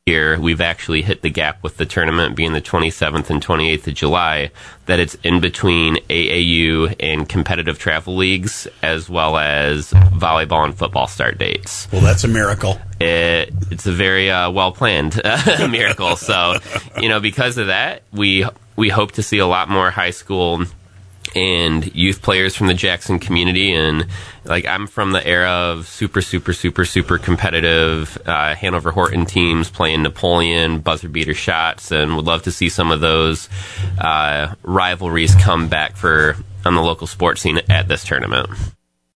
year we've actually hit the gap with the tournament being the 27th and 28th of July, that it's in between AAU and competitive travel leagues, as well as volleyball and football start dates. Well, that's a miracle. It's a very well-planned miracle. So, because of that, we hope to see a lot more high school and youth players from the Jackson community. And I'm from the era of super competitive Hanover Horton teams playing Napoleon, buzzer beater shots, and would love to see some of those rivalries come back on the local sports scene at this tournament.